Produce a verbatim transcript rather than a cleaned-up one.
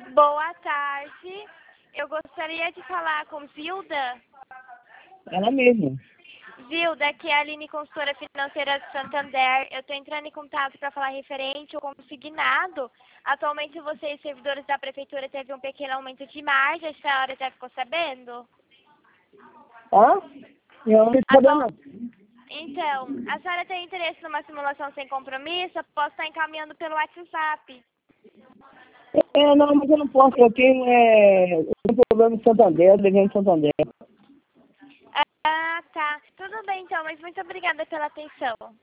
Boa tarde. Eu gostaria de falar com Zilda. Ela mesma. Zilda, aqui é a Aline, consultora financeira de Santander. Eu estou entrando em contato para falar referente ao consignado. Atualmente, vocês, servidores da prefeitura, teve um pequeno aumento de margem. A senhora já ficou sabendo? Hã? Eu não estou Atual... não. Então, a senhora tem interesse numa simulação sem compromisso? Eu posso estar encaminhando pelo WhatsApp. É, não, mas eu não posso. Eu tenho, é, eu tenho problema em Santander, devendo em Santander. Ah, tá. Tudo bem, então, mas muito obrigada pela atenção.